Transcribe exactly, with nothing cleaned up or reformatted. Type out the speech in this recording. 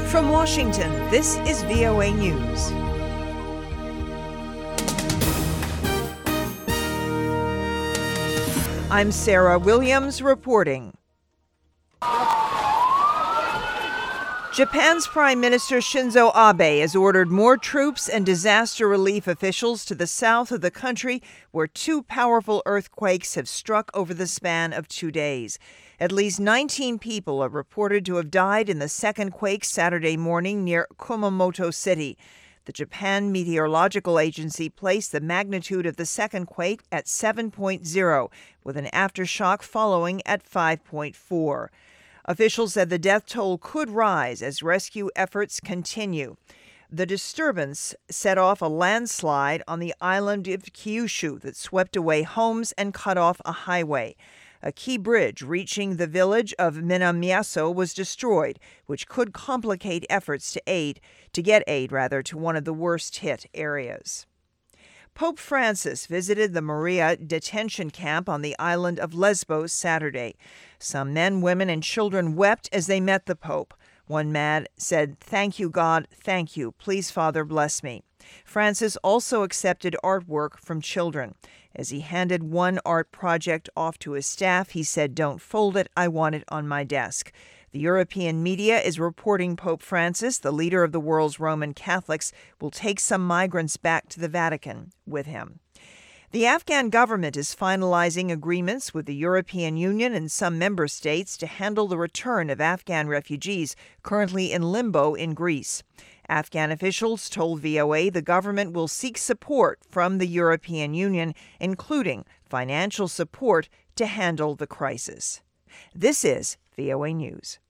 From Washington, this is V O A News. I'm Sarah Williams reporting. Japan's Prime Minister Shinzo Abe has ordered more troops and disaster relief officials to the south of the country, where two powerful earthquakes have struck over the span of two days. At least nineteen people are reported to have died in the second quake Saturday morning near Kumamoto City. The Japan Meteorological Agency placed the magnitude of the second quake at seven point oh, with an aftershock following at five point four. Officials said the death toll could rise as rescue efforts continue. The disturbance set off a landslide on the island of Kyushu that swept away homes and cut off a highway. A key bridge reaching the village of Minamiaso was destroyed, which could complicate efforts to aid, to get aid rather, to one of the worst hit areas. Pope Francis visited the Moria detention camp on the island of Lesbos Saturday. Some men, women, and children wept as they met the Pope. One man said, "Thank you, God, thank you. Please, Father, bless me." Francis also accepted artwork from children. As he handed one art project off to his staff, he said, "Don't fold it, I want it on my desk." The European media is reporting Pope Francis, the leader of the world's Roman Catholics, will take some migrants back to the Vatican with him. The Afghan government is finalizing agreements with the European Union and some member states to handle the return of Afghan refugees currently in limbo in Greece. Afghan officials told V O A the government will seek support from the European Union, including financial support to handle the crisis. This is V O A News.